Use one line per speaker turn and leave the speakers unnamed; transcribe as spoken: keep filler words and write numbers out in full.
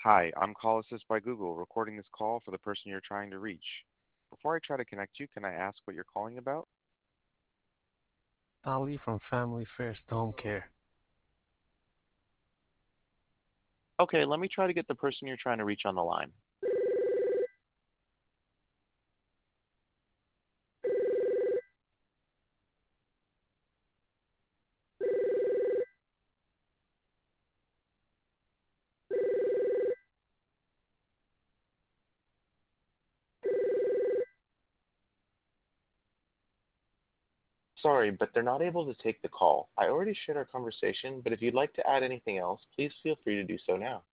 Hi, I'm Call Assist by Google, recording this call for the person you're trying to reach. Before I try to connect you, can I ask what you're calling about?
Ali from Family First Home Care.
Okay, let me try to get the person you're trying to reach on the line. Sorry, but they're not able to take the call. I already shared our conversation, but if you'd like to add anything else, please feel free to do so now.